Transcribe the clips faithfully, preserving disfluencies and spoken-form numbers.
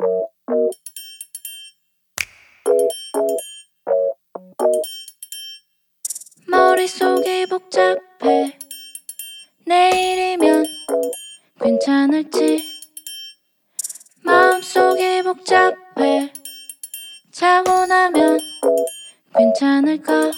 머릿속이 복잡해. 내일이면 괜찮을지. 마음속이 복잡해. 자고 나면 괜찮을까.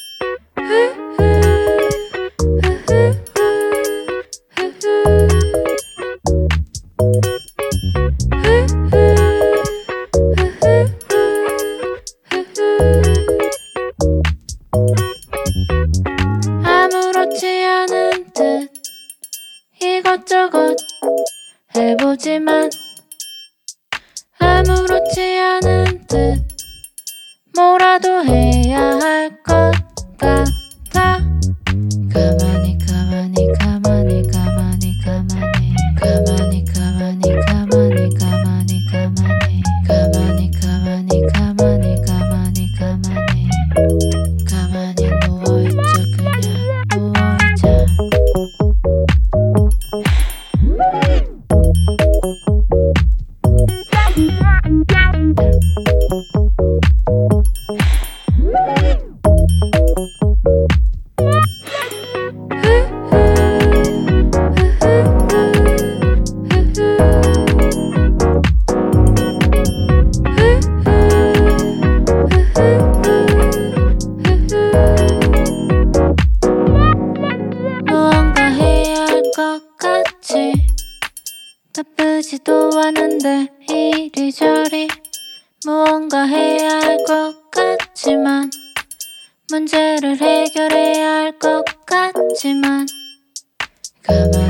아무렇지 않은 듯 이것저것 해보지만 아무렇지 않은 듯 뭐라도 해야 할 것 같아. 가만히 가만히 가만히 가만히 가만히 가만히 가만히 가만히 가만히 가만히 가만히 가만히 가만히 가만히 가만히 가만히 누워있자. 그냥 누워있자. 무언가 해야 할 것 같지. 바쁘지도 않은데 이리저리 무언가 해야 할 것 같지만 문제를 해결해야 할 것 같지만 가만히